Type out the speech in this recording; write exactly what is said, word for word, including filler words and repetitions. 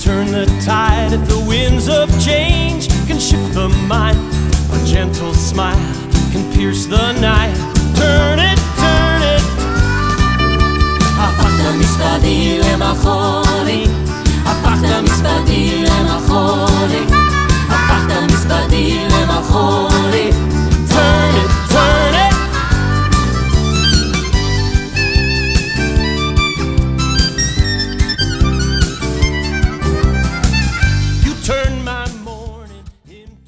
turn the tide if the winds of change can shift the mind. A gentle smile can pierce the night. Turn it, turn it. הפכת מספדי למחורי, הפכת מספדי למחורי, הפכת מספדי למחורי.